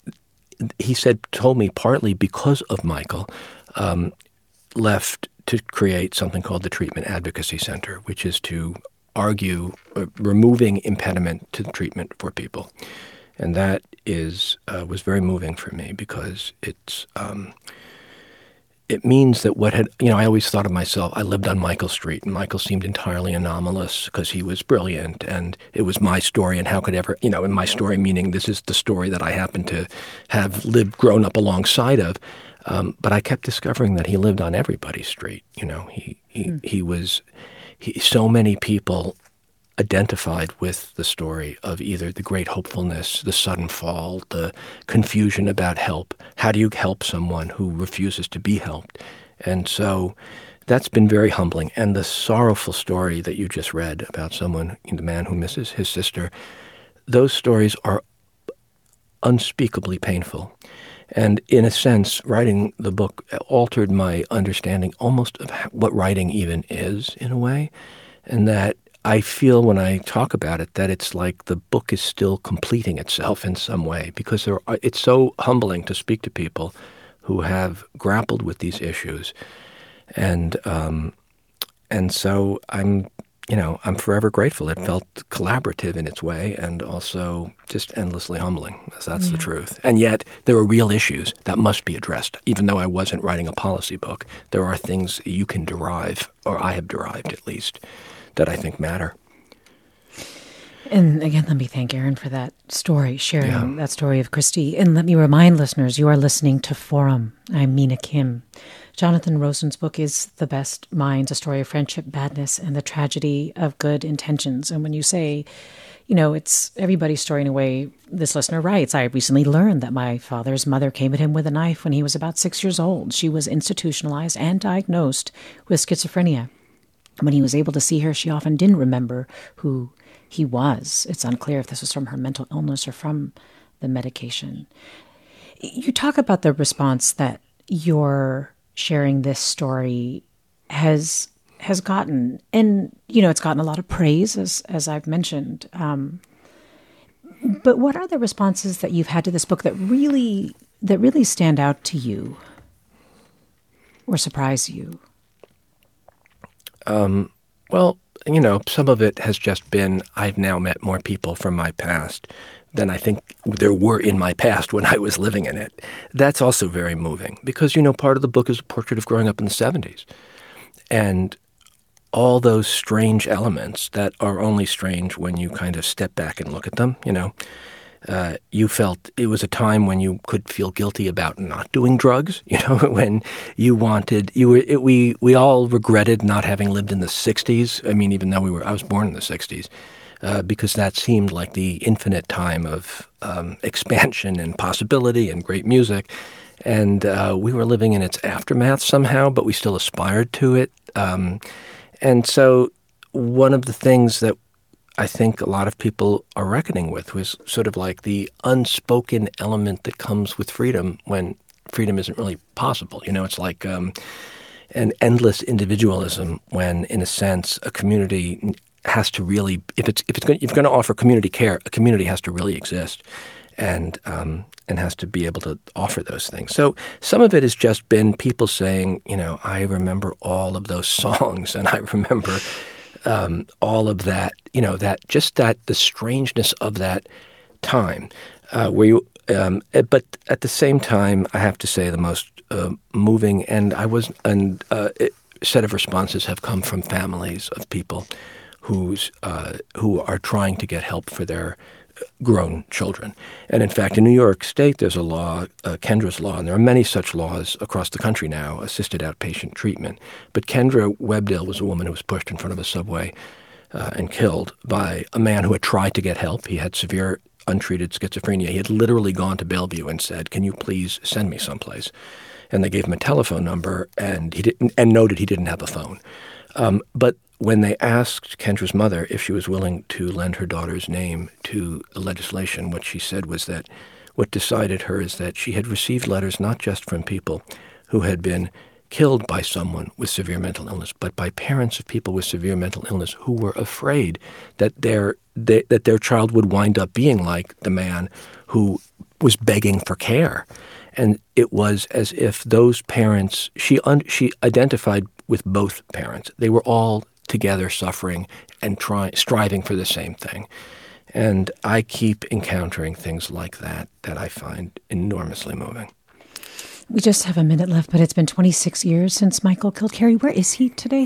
he said, told me partly because of Michael, um, left to create something called the Treatment Advocacy Center, which is to argue uh, removing impediment to treatment for people. And that is uh, was very moving for me because it's um, it means that what had, you know, I always thought of myself, I lived on Michael Street, and Michael seemed entirely anomalous because he was brilliant, and it was my story, and how could ever, you know, and my story meaning this is the story that I happen to have lived, grown up alongside of. Um, but I kept discovering that he lived on everybody's street. You know, he he, mm. he was, he, so many people identified with the story of either the great hopefulness, the sudden fall, the confusion about help. How do you help someone who refuses to be helped? And so that's been very humbling. And the sorrowful story that you just read about someone, the man who misses his sister, those stories are unspeakably painful. And in a sense, writing the book altered my understanding almost of what writing even is, in a way, and that I feel when I talk about it that it's like the book is still completing itself in some way, because there are, it's so humbling to speak to people who have grappled with these issues. And um, and so I'm, you know, I'm forever grateful. It felt collaborative in its way and also just endlessly humbling. That's yeah. the truth. And yet there are real issues that must be addressed. Even though I wasn't writing a policy book, there are things you can derive, or I have derived at least, that I think matter. And again, let me thank Aaron for that story, sharing yeah. that story of Christy. And let me remind listeners, you are listening to Forum. I'm Mina Kim. Jonathan Rosen's book is The Best Minds, A Story of Friendship, Badness, and the Tragedy of Good Intentions. And when you say, you know, it's everybody's story in a way. This listener writes, I recently learned that my father's mother came at him with a knife when he was about six years old. She was institutionalized and diagnosed with schizophrenia. When he was able to see her, she often didn't remember who he was. It's unclear if this was from her mental illness or from the medication. You talk about the response that your sharing this story has has gotten, and you know it's gotten a lot of praise, as as I've mentioned. Um, but what are the responses that you've had to this book that really that really stand out to you or surprise you? Um, well, you know, some of it has just been I've now met more people from my past than I think there were in my past when I was living in it. That's also very moving because, you know, part of the book is a portrait of growing up in the seventies. And all those strange elements that are only strange when you kind of step back and look at them, you know. Uh, you felt it was a time when you could feel guilty about not doing drugs, you know, when you wanted, you were, it, we, we all regretted not having lived in the sixties. I mean, even though we were, I was born in the sixties. Uh, because that seemed like the infinite time of um, expansion and possibility and great music. And uh, we were living in its aftermath somehow, but we still aspired to it. Um, and so one of the things that I think a lot of people are reckoning with was sort of like the unspoken element that comes with freedom when freedom isn't really possible. You know, it's like um, an endless individualism when, in a sense, a community has to really, if it's if it's going, if you're going to offer community care, a community has to really exist, and um, and has to be able to offer those things. So some of it has just been people saying, you know, I remember all of those songs, and I remember um, all of that, you know, that just that the strangeness of that time, uh, where you. Um, but at the same time, I have to say the most uh, moving, and I was, and uh, it, set of responses have come from families of people who's uh, who are trying to get help for their grown children. And in fact, in New York State, there's a law, uh, Kendra's law, and there are many such laws across the country now, assisted outpatient treatment. But Kendra Webdale was a woman who was pushed in front of a subway uh, and killed by a man who had tried to get help. He had severe untreated schizophrenia. He had literally gone to Bellevue and said, can you please send me someplace? And they gave him a telephone number, and he didn't, and noted he didn't have a phone. Um, but when they asked Kendra's mother if she was willing to lend her daughter's name to the legislation, what she said was that what decided her is that she had received letters not just from people who had been killed by someone with severe mental illness, but by parents of people with severe mental illness who were afraid that their they, that their child would wind up being like the man who was begging for care. And it was as if those parents, she un, she identified with both parents. They were all together suffering and trying, striving for the same thing. And I keep encountering things like that that I find enormously moving. We just have a minute left, but it's been twenty-six years since Michael killed Carrie. Where is he today?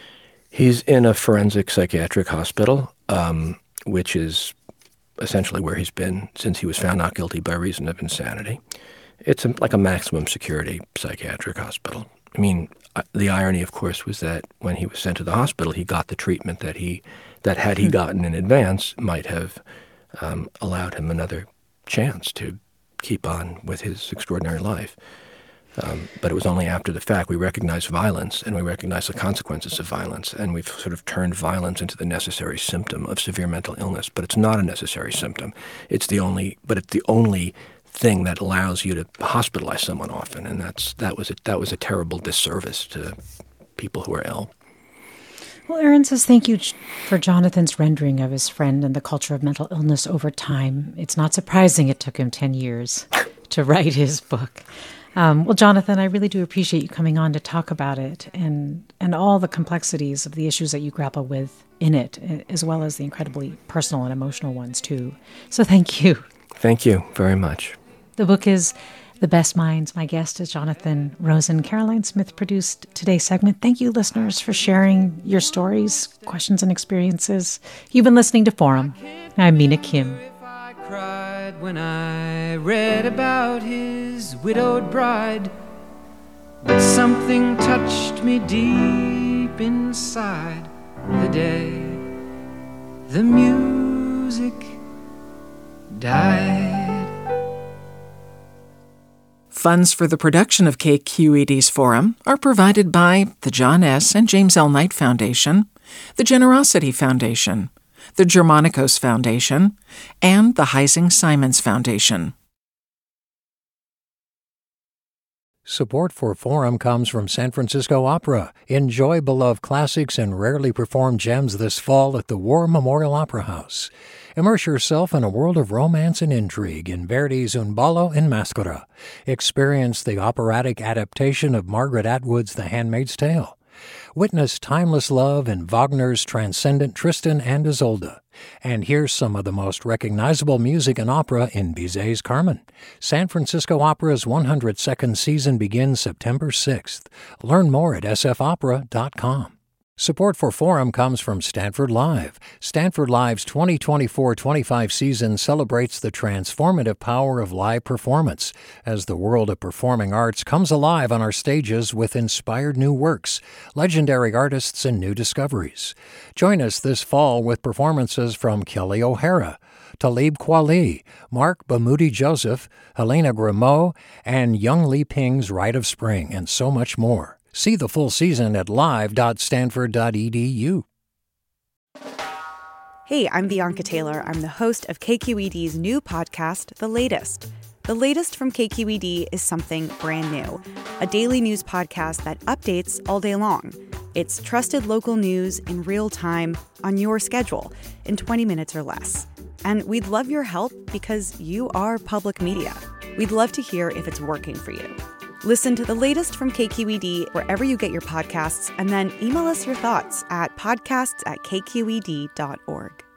He's in a forensic psychiatric hospital, um, which is essentially where he's been since he was found not guilty by reason of insanity. It's a, like a maximum security psychiatric hospital. I mean, the irony, of course, was that when he was sent to the hospital, he got the treatment that he that had he gotten in advance might have um, allowed him another chance to keep on with his extraordinary life. Um, but it was only after the fact we recognized violence, and we recognized the consequences of violence, and we've sort of turned violence into the necessary symptom of severe mental illness. But it's not a necessary symptom. It's the only, but it's the only thing that allows you to hospitalize someone often, and that's that was a, that was a terrible disservice to people who are ill. Well, Aaron says thank you for Jonathan's rendering of his friend and the culture of mental illness over time. It's not surprising it took him ten years to write his book. Um, well, Jonathan, I really do appreciate you coming on to talk about it and and all the complexities of the issues that you grapple with in it, as well as the incredibly personal and emotional ones, too. So thank you. Thank you very much. The book is The Best Minds. My guest is Jonathan Rosen. Caroline Smith produced today's segment. Thank you, listeners, for sharing your stories, questions, and experiences. You've been listening to Forum. I'm Mina Kim. I cried when I read about his widowed bride, but something touched me deep inside the day the music music died. Funds for the production of K Q E D's Forum are provided by the John S. and James L. Knight Foundation, the Generosity Foundation, the Germanicos Foundation, and the Heising Simons Foundation. Support for Forum comes from San Francisco Opera. Enjoy beloved classics and rarely performed gems this fall at the War Memorial Opera House. Immerse yourself in a world of romance and intrigue in Verdi's Un ballo in Maschera. Experience the operatic adaptation of Margaret Atwood's The Handmaid's Tale. Witness timeless love in Wagner's transcendent Tristan and Isolde. And hear some of the most recognizable music in opera in Bizet's Carmen. San Francisco Opera's one hundred second season begins September sixth. Learn more at s f opera dot com. Support for Forum comes from Stanford Live. Stanford Live's twenty twenty-four twenty-five season celebrates the transformative power of live performance as the world of performing arts comes alive on our stages with inspired new works, legendary artists, and new discoveries. Join us this fall with performances from Kelly O'Hara, Talib Kweli, Mark Bamoudi Joseph, Helena Grimaud, and Young Li Ping's Rite of Spring, and so much more. See the full season at live dot stanford dot e d u. Hey, I'm Bianca Taylor. I'm the host of K Q E D's new podcast, The Latest. The Latest from K Q E D is something brand new, a daily news podcast that updates all day long. It's trusted local news in real time on your schedule in twenty minutes or less. And we'd love your help because you are public media. We'd love to hear if it's working for you. Listen to The Latest from K Q E D wherever you get your podcasts, and then email us your thoughts at podcasts at k q e d dot org.